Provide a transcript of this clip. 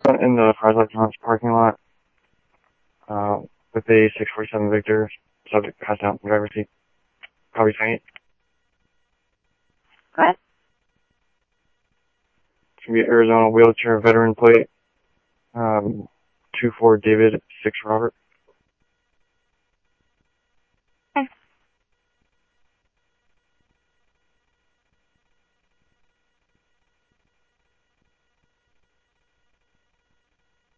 in the Fries Electronics parking lot, with a 647 Victor, subject passed out in the driver's seat. Probably faint. Go ahead. It's going to be Arizona wheelchair veteran plate, 24 David, 6 Robert.